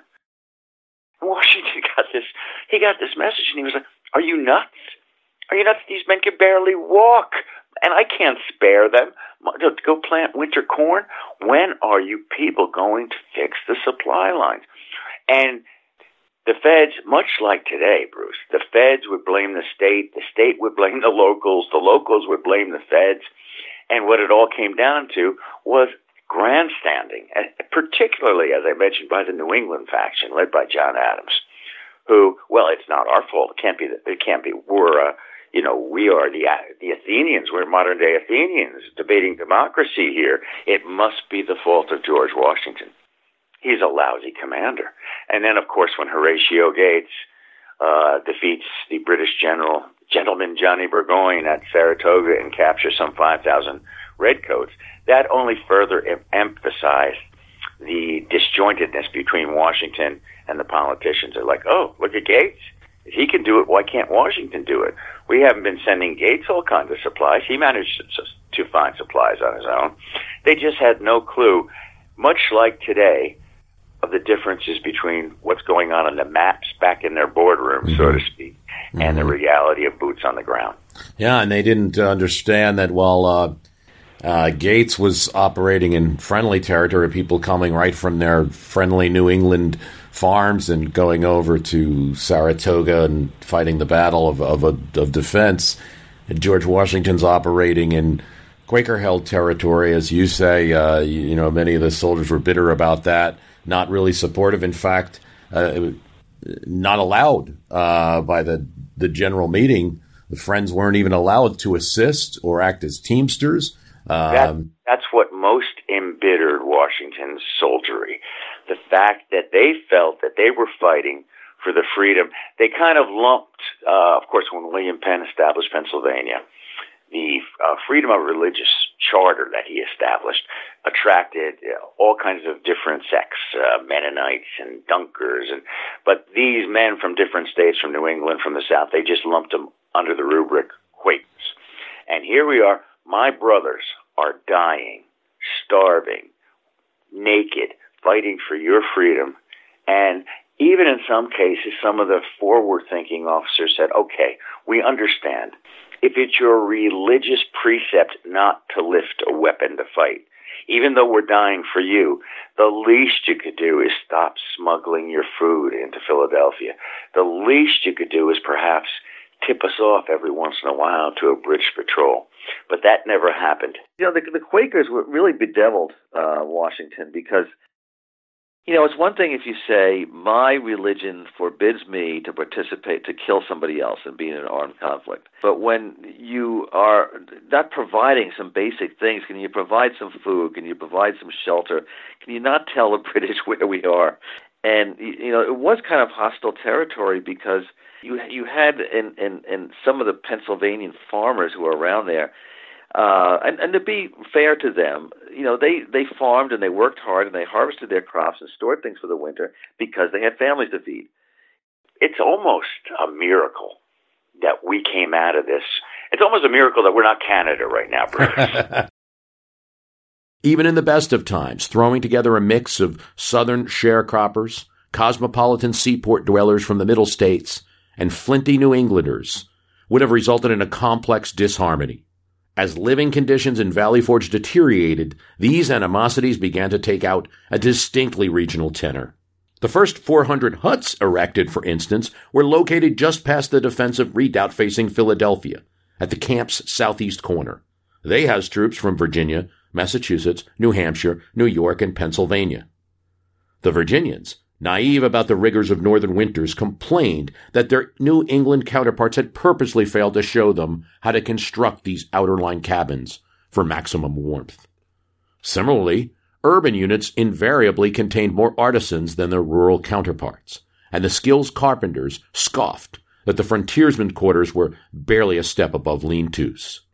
Washington got this, he got this message, and he was like, are you nuts? Are you nuts? These men can barely walk, and I can't spare them to go plant winter corn. When are you people going to fix the supply lines? And the feds, much like today, Bruce, the feds would blame the state, the state would blame the locals, the locals would blame the feds, and what it all came down to was grandstanding, particularly, as I mentioned, by the New England faction led by John Adams, who, well, it's not our fault. It can't be. It can't be. We're, uh, you know, we are the the Athenians. We're modern day Athenians debating democracy here. It must be the fault of George Washington. He's a lousy commander. And then, of course, when Horatio Gates uh, defeats the British general, Gentleman Johnny Burgoyne at Saratoga and captures some five thousand redcoats, that only further em- emphasized the disjointedness between Washington and the politicians. They're like, oh, look at Gates. If he can do it, why can't Washington do it? We haven't been sending Gates all kinds of supplies. He managed to find supplies on his own. They just had no clue, much like today, of the differences between what's going on in the maps back in their boardroom, mm-hmm. so to speak, and mm-hmm. the reality of boots on the ground. Yeah, and they didn't understand that while uh, uh, Gates was operating in friendly territory, people coming right from their friendly New England farms and going over to Saratoga and fighting the battle of of, of defense, and George Washington's operating in Quaker-held territory, as you say. Uh, you, you know, many of the soldiers were bitter about that. Not really supportive. In fact, uh, not allowed uh, by the, the general meeting. The Friends weren't even allowed to assist or act as teamsters. Um, that, that's what most embittered Washington's soldiery. The fact that they felt that they were fighting for the freedom. They kind of lumped, uh, of course, when William Penn established Pennsylvania, the uh, freedom of religious charter that he established attracted uh, all kinds of different sects, uh, Mennonites and Dunkers, and but these men from different states, from New England, from the South, they just lumped them under the rubric Quakers. And here we are, my brothers are dying, starving, naked, fighting for your freedom, and even in some cases, some of the forward-thinking officers said, okay, we understand. If it's your religious precept not to lift a weapon to fight, even though we're dying for you, the least you could do is stop smuggling your food into Philadelphia. The least you could do is perhaps tip us off every once in a while to a British patrol. But that never happened. You know, the, the Quakers were really bedeviled uh, Washington because, you know, it's one thing if you say, my religion forbids me to participate, to kill somebody else and be in an armed conflict. But when you are not providing some basic things, can you provide some food? Can you provide some shelter? Can you not tell the British where we are? And, you know, it was kind of hostile territory because you you had in, in, in some of the Pennsylvanian farmers who were around there, Uh, and, and to be fair to them, you know, they, they farmed and they worked hard and they harvested their crops and stored things for the winter because they had families to feed. It's almost a miracle that we came out of this. It's almost a miracle that we're not Canada right now, Bruce. Even in the best of times, throwing together a mix of southern sharecroppers, cosmopolitan seaport dwellers from the Middle States, and flinty New Englanders would have resulted in a complex disharmony. As living conditions in Valley Forge deteriorated, these animosities began to take out a distinctly regional tenor. The first four hundred huts erected, for instance, were located just past the defensive redoubt facing Philadelphia, at the camp's southeast corner. They housed troops from Virginia, Massachusetts, New Hampshire, New York, and Pennsylvania. The Virginians, naive about the rigors of northern winters, complained that their New England counterparts had purposely failed to show them how to construct these outer-line cabins for maximum warmth. Similarly, urban units invariably contained more artisans than their rural counterparts, and the skills carpenters scoffed that the frontiersmen's quarters were barely a step above lean-tos.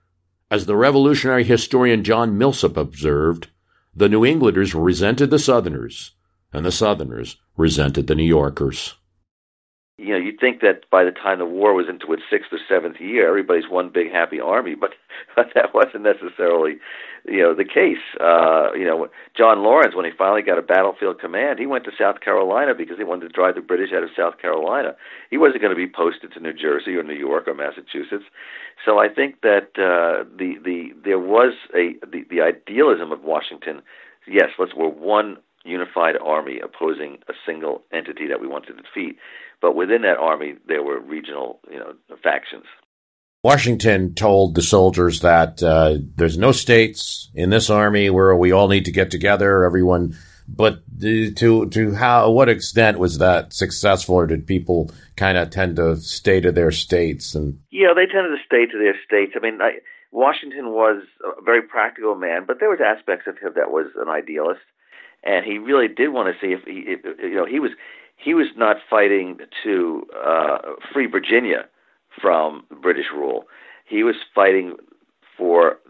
As the revolutionary historian John Millsap observed, the New Englanders resented the Southerners, and the Southerners resented the New Yorkers. You know, you'd think that by the time the war was into its sixth or seventh year, everybody's one big happy army, but, but that wasn't necessarily, you know, the case. Uh, you know, John Lawrence, when he finally got a battlefield command, he went to South Carolina because he wanted to drive the British out of South Carolina. He wasn't going to be posted to New Jersey or New York or Massachusetts. So I think that uh, the the there was a the, the idealism of Washington. Yes, let's we're one unified army opposing a single entity that we wanted to defeat. But within that army, there were regional, you know, factions. Washington told the soldiers that uh, there's no states in this army where we all need to get together, everyone. But to to how what extent was that successful, or did people kind of tend to stay to their states? And yeah, they tended to stay to their states. I mean, I, Washington was a very practical man, but there was aspects of him that was an idealist. And he really did want to see if, he, if you know, he was he was not fighting to uh, free Virginia from British rule. He was fighting for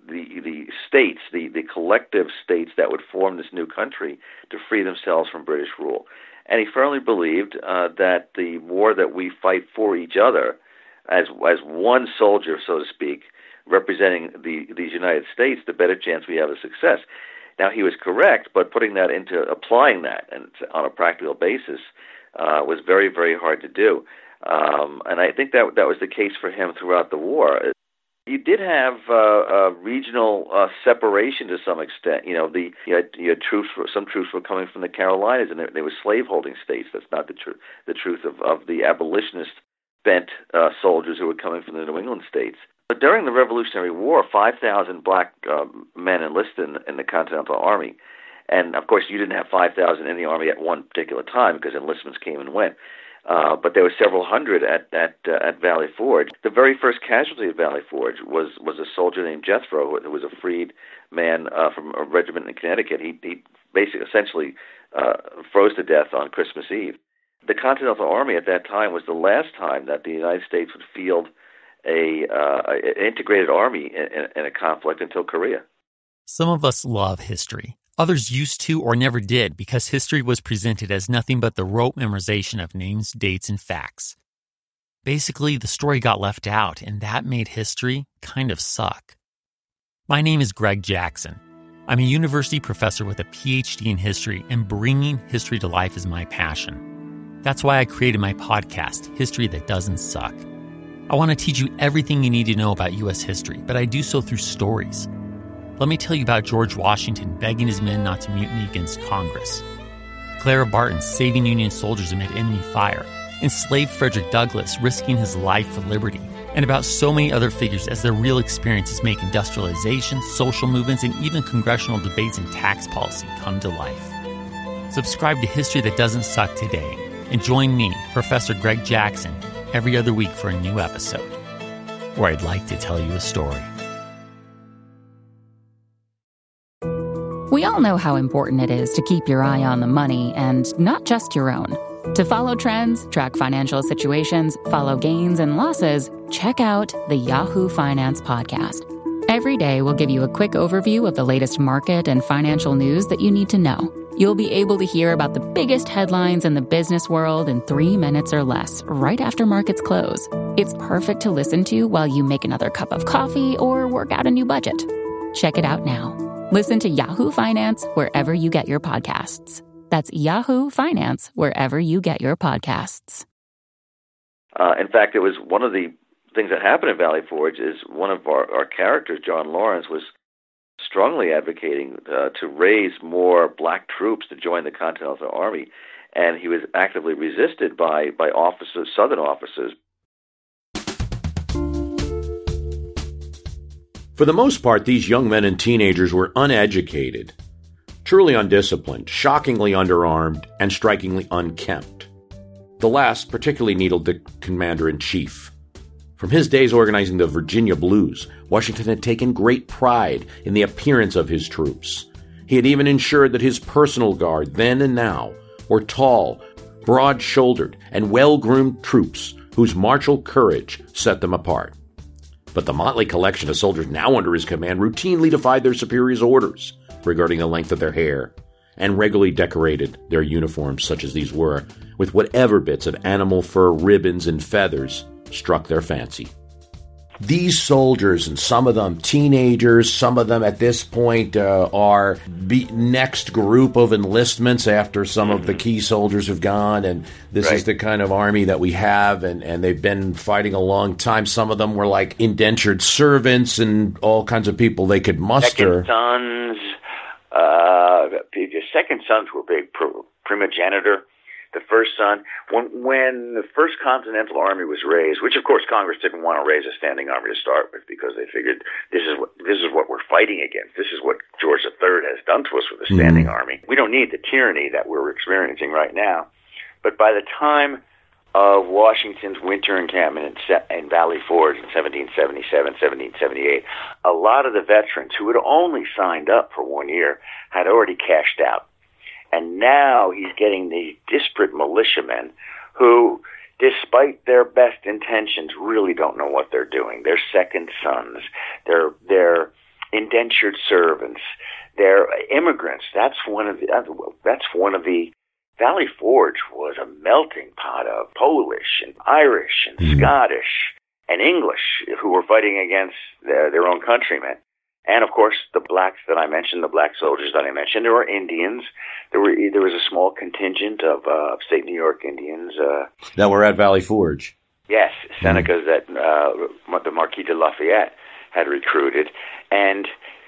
the the states, the, the collective states that would form this new country to free themselves from British rule. And he firmly believed uh, that the more that we fight for each other as as one soldier, so to speak, representing the these United States, the better chance we have of success. Now, he was correct, but putting that into applying that and on a practical basis uh, was very, very hard to do. Um, and I think that that was the case for him throughout the war. You did have uh, uh, regional uh, separation to some extent. You know, the you had, you had troops. Some troops were coming from the Carolinas, and they, they were slaveholding states. That's not the truth. The truth of, of the abolitionist bent uh, soldiers who were coming from the New England states. But during the Revolutionary War, five thousand black uh, men enlisted in, in the Continental Army, and of course, you didn't have five thousand in the army at one particular time because enlistments came and went. Uh, but there were several hundred at at, uh, at Valley Forge. The very first casualty at Valley Forge was, was a soldier named Jethro, who was a freed man uh, from a regiment in Connecticut. He, he basically, essentially, uh, froze to death on Christmas Eve. The Continental Army at that time was the last time that the United States would field a uh, an integrated army in, in, in a conflict until Korea. Some of us love history. Others used to or never did because history was presented as nothing but the rote memorization of names, dates, and facts. Basically, the story got left out, and that made history kind of suck. My name is Greg Jackson. I'm a university professor with a P H D in history, and bringing history to life is my passion. That's why I created my podcast, History That Doesn't Suck. I want to teach you everything you need to know about U S history, but I do so through stories. Let me tell you about George Washington begging his men not to mutiny against Congress, Clara Barton saving Union soldiers amid enemy fire, enslaved Frederick Douglass risking his life for liberty, and about so many other figures as their real experiences make industrialization, social movements, and even congressional debates and tax policy come to life. Subscribe to History That Doesn't Suck today, and join me, Professor Greg Jackson, every other week for a new episode, where I'd like to tell you a story. We all know how important it is to keep your eye on the money, and not just your own. To follow trends, track financial situations, follow gains and losses, check out the Yahoo Finance podcast. Every day, we'll give you a quick overview of the latest market and financial news that you need to know. You'll be able to hear about the biggest headlines in the business world in three minutes or less, right after markets close. It's perfect to listen to while you make another cup of coffee or work out a new budget. Check it out now. Listen to Yahoo Finance wherever you get your podcasts. That's Yahoo Finance wherever you get your podcasts. Uh, in fact, it was one of the things that happened at Valley Forge is one of our, our characters, John Lawrence, was strongly advocating uh, to raise more black troops to join the Continental Army, and he was actively resisted by, by officers, Southern officers. For the most part, these young men and teenagers were uneducated, truly undisciplined, shockingly underarmed, and strikingly unkempt. The last particularly needled the commander-in-chief. From his days organizing the Virginia Blues, Washington had taken great pride in the appearance of his troops. He had even ensured that his personal guard, then and now, were tall, broad-shouldered, and well-groomed troops whose martial courage set them apart. But the motley collection of soldiers now under his command routinely defied their superiors' orders regarding the length of their hair, and regularly decorated their uniforms, such as these were, with whatever bits of animal fur, ribbons, and feathers struck their fancy. These soldiers, and some of them teenagers, some of them at this point uh, are the next group of enlistments after some of the key soldiers have gone, and this right. is the kind of army that we have, and, and they've been fighting a long time. Some of them were like indentured servants and all kinds of people they could muster. Second sons, uh, the second sons were big, primogenitor. The first son, when when the first Continental Army was raised, which of course Congress didn't want to raise a standing army to start with because they figured this is what this is what we're fighting against. This is what George the Third has done to us with a standing mm-hmm. army. We don't need the tyranny that we're experiencing right now. But by the time of Washington's winter encampment in, in Valley Forge in seventeen seventy-seven, seventeen seventy-eight, a lot of the veterans who had only signed up for one year had already cashed out. And now he's getting these disparate militiamen who, despite their best intentions, really don't know what they're doing. They're second sons. They're they're indentured servants. They're immigrants. That's one of the, that's one of the, Valley Forge was a melting pot of Polish and Irish and mm. Scottish and English who were fighting against their, their own countrymen. And, of course, the blacks that I mentioned, the black soldiers that I mentioned, there were Indians. There were there was a small contingent of uh, upstate New York Indians. Uh, that were at Valley Forge. Yes, Senecas that uh, the Marquis de Lafayette had recruited. And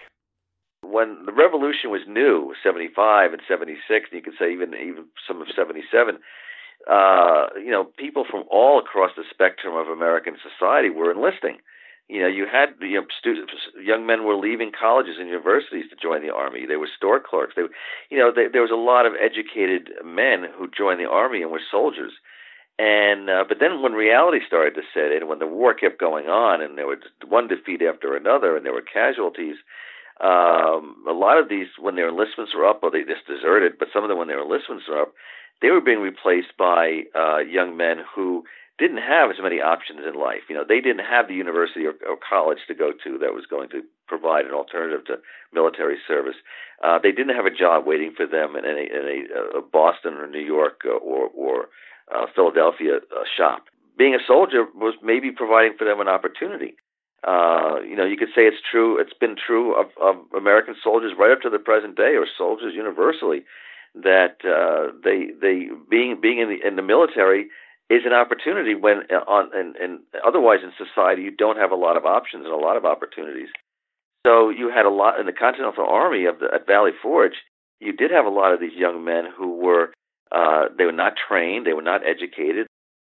when the Revolution was new, seventy-five and seventy-six, and you could say even even some of seventy-seven, uh, you know, people from all across the spectrum of American society were enlisting. You know, you had you know, students, young men were leaving colleges and universities to join the Army. They were store clerks. They, you know, they, there was a lot of educated men who joined the Army and were soldiers. And uh, but then when reality started to set in, when the war kept going on, and there was one defeat after another, and there were casualties, um, a lot of these, when their enlistments were up, or they just deserted, but some of them, when their enlistments were up, they were being replaced by uh, young men who didn't have as many options in life. You know, they didn't have the university or, or college to go to that was going to provide an alternative to military service. Uh, they didn't have a job waiting for them in a, in a, a Boston or New York or, or uh, Philadelphia uh, shop. Being a soldier was maybe providing for them an opportunity. Uh, you know, you could say it's true. It's been true of, of American soldiers right up to the present day, or soldiers universally, that uh, they they being being in the in the military is an opportunity when on and, and otherwise in society you don't have a lot of options and a lot of opportunities. So you had a lot in the Continental Army of the, at Valley Forge. You did have a lot of these young men who were uh, they were not trained, they were not educated.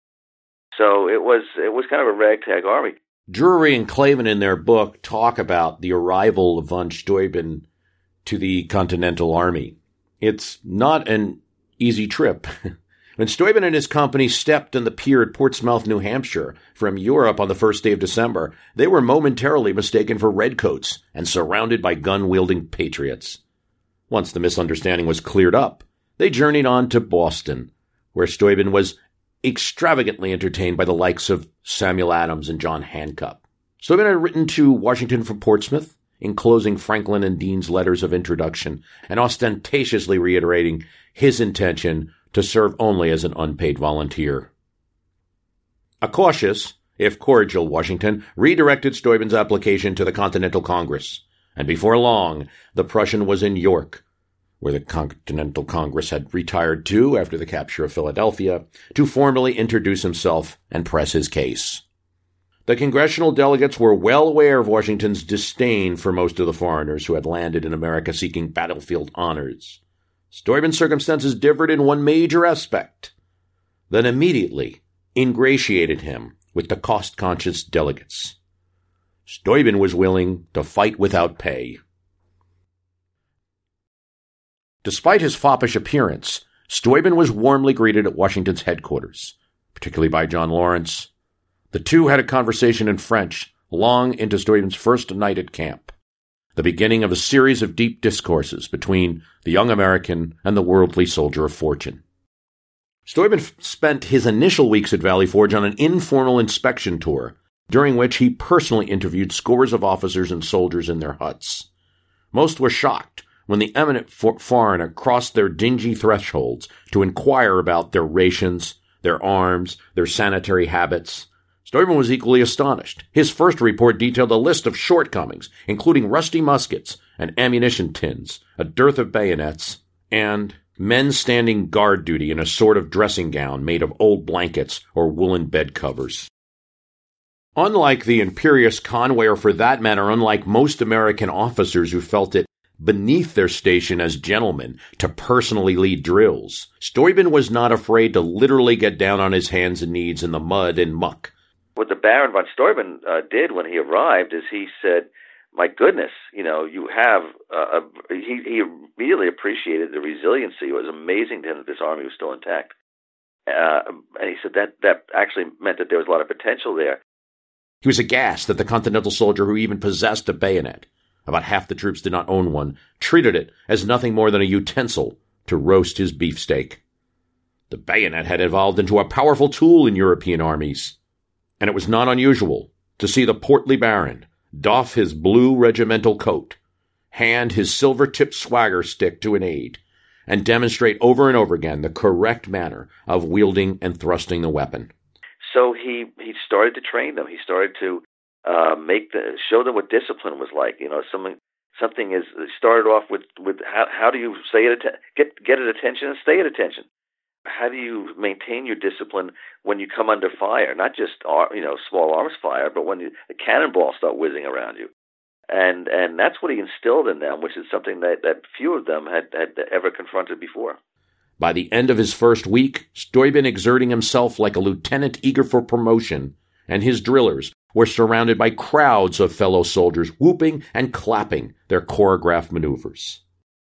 So it was it was kind of a ragtag army. Drury and Klavan in their book talk about the arrival of von Steuben to the Continental Army. It's not an easy trip. When Steuben and his company stepped on the pier at Portsmouth, New Hampshire, from Europe on the first day of December, they were momentarily mistaken for redcoats and surrounded by gun-wielding patriots. Once the misunderstanding was cleared up, they journeyed on to Boston, where Steuben was extravagantly entertained by the likes of Samuel Adams and John Hancock. Steuben had written to Washington from Portsmouth, enclosing Franklin and Dean's letters of introduction and ostentatiously reiterating his intention to serve only as an unpaid volunteer. A cautious, if cordial, Washington redirected Steuben's application to the Continental Congress, and before long, the Prussian was in York, where the Continental Congress had retired to after the capture of Philadelphia, to formally introduce himself and press his case. The congressional delegates were well aware of Washington's disdain for most of the foreigners who had landed in America seeking battlefield honors. Steuben's circumstances differed in one major aspect that immediately ingratiated him with the cost-conscious delegates. Steuben was willing to fight without pay. Despite his foppish appearance, Steuben was warmly greeted at Washington's headquarters, particularly by John Lawrence. The two had a conversation in French long into Steuben's first night at camp, the beginning of a series of deep discourses between the young American and the worldly soldier of fortune. Steuben f- spent his initial weeks at Valley Forge on an informal inspection tour, during which he personally interviewed scores of officers and soldiers in their huts. Most were shocked when the eminent for- foreigner crossed their dingy thresholds to inquire about their rations, their arms, their sanitary habits. Steuben was equally astonished. His first report detailed a list of shortcomings, including rusty muskets and ammunition tins, a dearth of bayonets, and men standing guard duty in a sort of dressing gown made of old blankets or woolen bed covers. Unlike the imperious Conway, or for that matter, unlike most American officers who felt it beneath their station as gentlemen to personally lead drills, Steuben was not afraid to literally get down on his hands and knees in the mud and muck. What the Baron von Steuben uh, did when he arrived is he said, my goodness, you know, you have, uh, a, he, he immediately appreciated the resiliency. It was amazing to him that this army was still intact. Uh, and he said that that actually meant that there was a lot of potential there. He was aghast that the Continental soldier who even possessed a bayonet, about half the troops did not own one, treated it as nothing more than a utensil to roast his beefsteak. The bayonet had evolved into a powerful tool in European armies, and it was not unusual to see the portly baron, doff his blue regimental coat, hand his silver-tipped swagger stick to an aide, and demonstrate over and over again the correct manner of wielding and thrusting the weapon. So he, he started to train them. He started to uh, make the show them what discipline was like. You know, something something is started off with, with how, how do you say it get get at attention and stay at attention. How do you maintain your discipline when you come under fire? Not just you know small arms fire, but when you, the cannonballs start whizzing around you. And and that's what he instilled in them, which is something that, that few of them had, had ever confronted before. By the end of his first week, Steuben exerting himself like a lieutenant eager for promotion, and his drillers were surrounded by crowds of fellow soldiers whooping and clapping their choreographed maneuvers.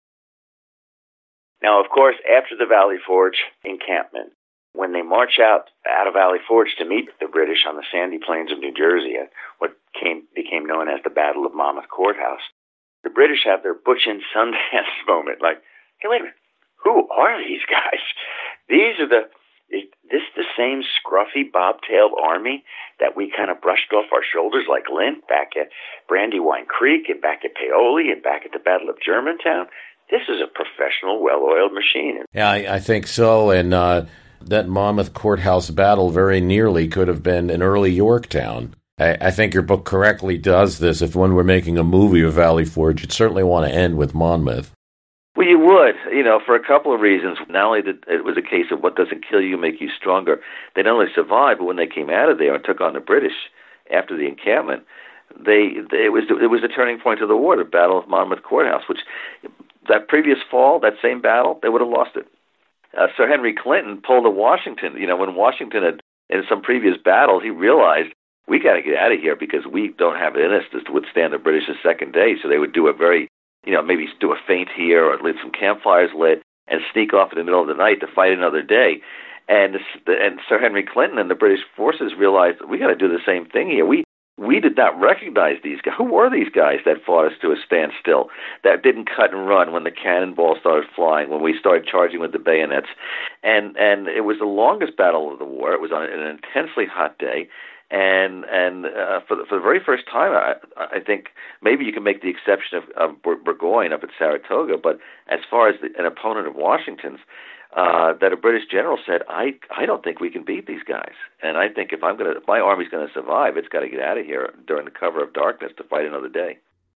Now, of course, after the Valley Forge encampment, when they march out out of Valley Forge to meet the British on the sandy plains of New Jersey at what came became known as the Battle of Monmouth Courthouse, the British have their Butch and Sundance moment. Like, hey, wait a minute, who are these guys? These are the this the same scruffy bobtailed army that we kind of brushed off our shoulders like lint back at Brandywine Creek and back at Paoli and back at the Battle of Germantown. This is a professional, well-oiled machine. Yeah, I, I think so, and uh, that Monmouth Courthouse battle very nearly could have been an early Yorktown. I, I think your book correctly does this. If one were making a movie of Valley Forge, you'd certainly want to end with Monmouth. Well, you would, you know, for a couple of reasons. Not only did it was a case of what doesn't kill you make you stronger. They not only survived, but when they came out of there and took on the British after the encampment, they, they it was it was a turning point of the war, the Battle of Monmouth Courthouse, which that previous fall, that same battle, they would have lost it. Uh, Sir Henry Clinton pulled a Washington. You know, when Washington had, in some previous battle, he realized, we got to get out of here because we don't have it in us to withstand the British a second day. So they would do a very, you know, maybe do a feint here or leave some campfires lit and sneak off in the middle of the night to fight another day. And and Sir Henry Clinton and the British forces realized, we got to do the same thing here. We we did not recognize these guys. Who were these guys that fought us to a standstill, that didn't cut and run when the cannonballs started flying, when we started charging with the bayonets? And and it was the longest battle of the war. It was on an intensely hot day. And and uh, for, the, for the very first time, I, I think maybe you can make the exception of, of Burgoyne up at Saratoga, but as far as the, an opponent of Washington's, uh, that a British general said, I I don't think we can beat these guys, and I think if I'm gonna if my army's gonna survive, it's got to get out of here during the cover of darkness to fight another day.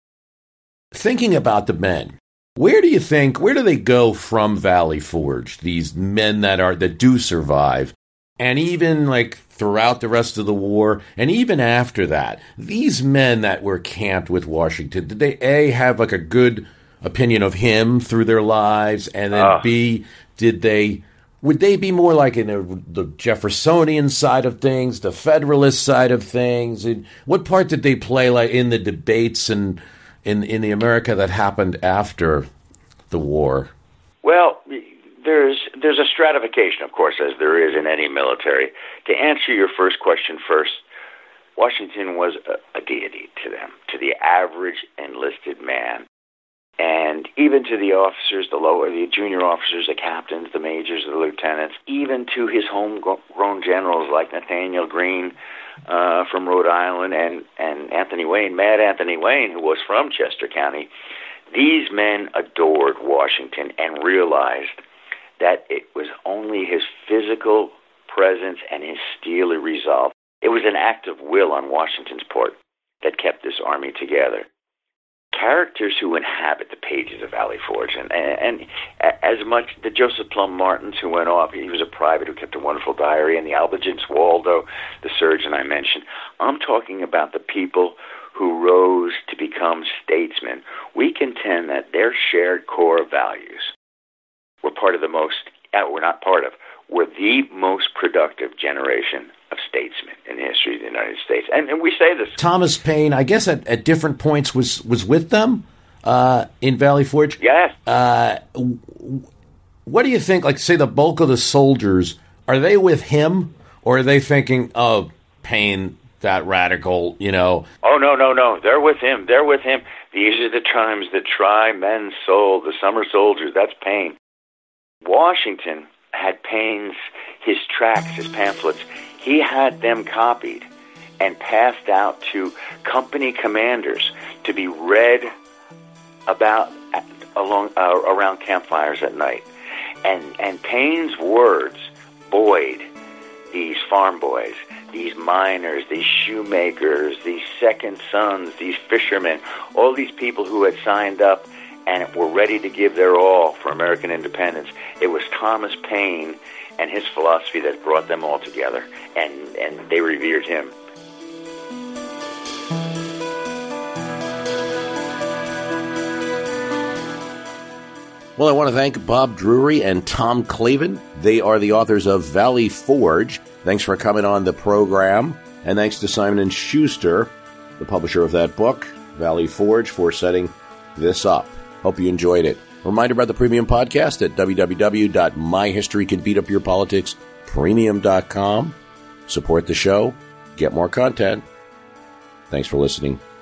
Thinking about the men, where do you think where do they go from Valley Forge? These men that are that do survive. And even like throughout the rest of the war, and even after that, these men that were camped with Washington, did they A, have like a good opinion of him through their lives, and then uh. B, did they, would they be more like in a, the Jeffersonian side of things, the Federalist side of things? And what part did they play like in the debates and in in the America that happened after the war? Well, There's there's a stratification, of course, as there is in any military. To answer your first question first, Washington was a, a deity to them, to the average enlisted man. And even to the officers, the lower, the junior officers, the captains, the majors, the lieutenants, even to his homegrown generals like Nathaniel Greene uh, from Rhode Island and, and Anthony Wayne, Mad Anthony Wayne, who was from Chester County, these men adored Washington and realized that it was only his physical presence and his steely resolve. It was an act of will on Washington's part that kept this army together. Characters who inhabit the pages of Valley Forge, and, and, and as much the Joseph Plum Martins who went off, he was a private who kept a wonderful diary, and the Albigence Waldo, the surgeon I mentioned. I'm talking about the people who rose to become statesmen. We contend that their shared core values were part of the most, uh, we're not part of, were the most productive generation of statesmen in the history of the United States. And, and we say this. Thomas Paine, I guess at, at different points was, was with them uh, in Valley Forge. Yes. Uh, what do you think, like, say the bulk of the soldiers, are they with him, or are they thinking, oh, Paine, that radical, you know? Oh, no, no, no. They're with him. They're with him. These are the times that try men's soul, the summer soldiers. That's Paine. Washington had Paine's, his tracts, his pamphlets. He had them copied. and passed out to company commanders to be read about along uh, around campfires at night. And and Paine's words buoyed these farm boys, these miners, these shoemakers, these second sons, these fishermen, all these people who had signed up and were ready to give their all for American independence. It was Thomas Paine and his philosophy that brought them all together, and, and they revered him. Well, I want to thank Bob Drury and Tom Clavin. They are the authors of Valley Forge. Thanks for coming on the program. And thanks to Simon and Schuster, the publisher of that book, Valley Forge, for setting this up. Hope you enjoyed it. Reminder about the Premium Podcast at w w w dot my history can beat up your politics premium dot com. Support the show. Get more content. Thanks for listening.